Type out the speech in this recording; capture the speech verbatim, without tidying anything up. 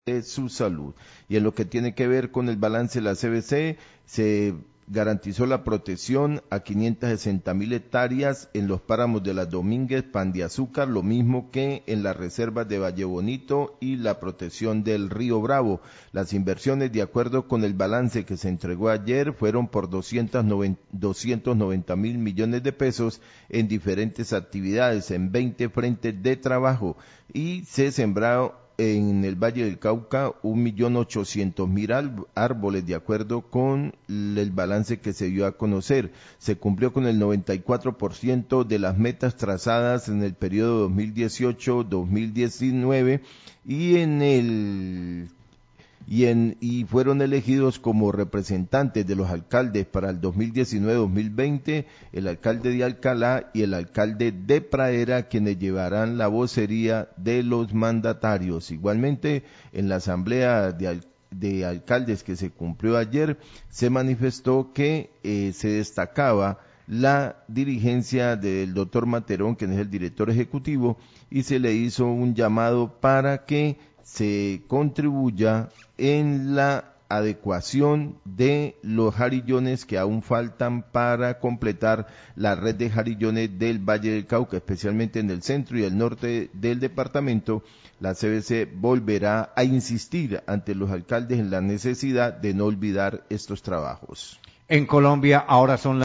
de su salud. Y en lo que tiene que ver con el balance de la C B C, se garantizó la protección a quinientas sesenta mil hectáreas en los páramos de las Domínguez, Pan de Azúcar, lo mismo que en las reservas de Valle Bonito y la protección del Río Bravo. Las inversiones, de acuerdo con el balance que se entregó ayer, fueron por doscientos noventa mil millones de pesos en diferentes actividades, en veinte frentes de trabajo, y se sembraron en el Valle del Cauca un millón ochocientos mil árboles, de acuerdo con el balance que se dio a conocer. Se cumplió con el noventa y cuatro por ciento de las metas trazadas en el periodo dos mil dieciocho dos mil diecinueve y en el y en y fueron elegidos como representantes de los alcaldes para el dos mil diecinueve dos mil veinte el alcalde de Alcalá y el alcalde de Pradera, quienes llevarán la vocería de los mandatarios. Igualmente, en la asamblea de alcaldes de alcaldes que se cumplió ayer, se manifestó que eh, se destacaba la dirigencia del doctor Materón, quien es el director ejecutivo, y se le hizo un llamado para que se contribuya en la adecuación de los jarillones que aún faltan para completar la red de jarillones del Valle del Cauca, especialmente en el centro y el norte del departamento. La C B C volverá a insistir ante los alcaldes en la necesidad de no olvidar estos trabajos. En Colombia ahora son